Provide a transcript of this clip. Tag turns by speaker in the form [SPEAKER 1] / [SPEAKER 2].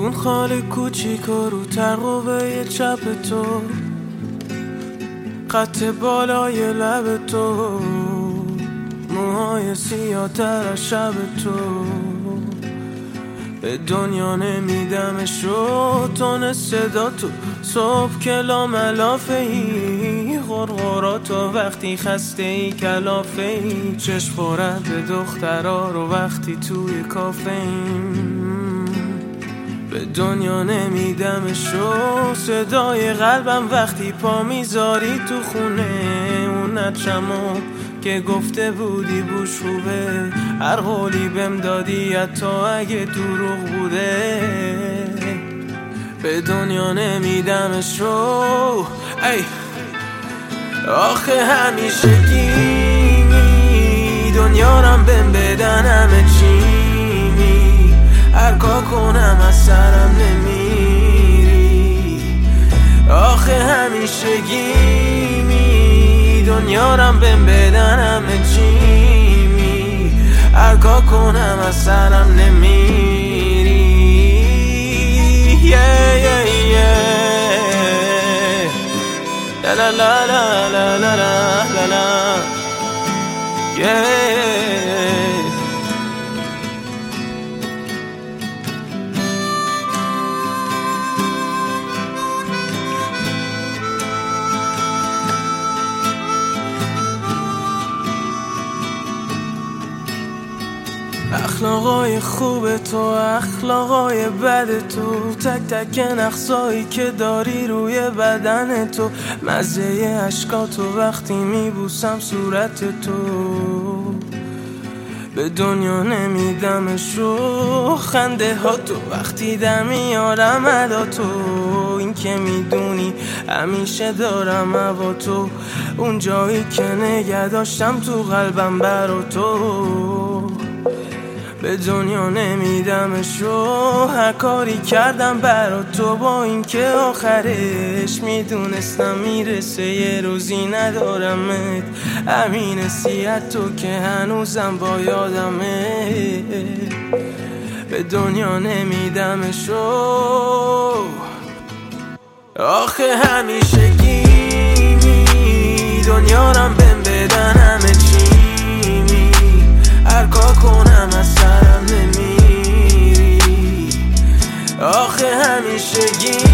[SPEAKER 1] اون خال کوچیک رو ترقوه چپ تو، خط بالای لب تو، موهای سیاه تر از شب تو. به دنیا نمیدمش رو تون صدا تو، صبح کلا ملافه ای غرغرات و وقتی خسته ای کلافه ای، چشم خورد به دخترا رو وقتی توی کافه ایم. به دنیا نمیدمش رو صدای قلبم وقتی پا میذاری تو خونه، اون نچمو که گفته بودی بوش خوبه، هر قولی بهم دادی حتی اگه دروغ بوده. به دنیا نمیدمش رو ای آخه همیشگی دنیا رم بهم بدن همه چی، هر کار کنم از سرم نمیری. آخه همیشگی دنیا رم بهم بدن همه چی، هر کار کنم از سرم نمیری. La la la la la la la la yeah. اخلاقای خوب تو، اخلاقای بد تو، تک تک نقصایی که داری روی بدن تو، مزه عشقاتو وقتی میبوسم صورت تو. به دنیا نمیدمش رو خنده ها تو، وقتی در میارم ادا تو، این که میدونی همیشه دارم هوا تو، اون جایی که نگه داشتم تو قلبم برا تو. به دنیا نمیدمش رو هر کاری کردم برا تو، با اینکه آخرش میدونستم میرسه یه روزی ندارمت، همین حسیت تو که هنوزم با یادمه. به دنیا نمیدمش رو آخه همیشگی دنیا رم بهم بدن همه چی، هر کار کنم از سرم نمیری. آخه همیشگی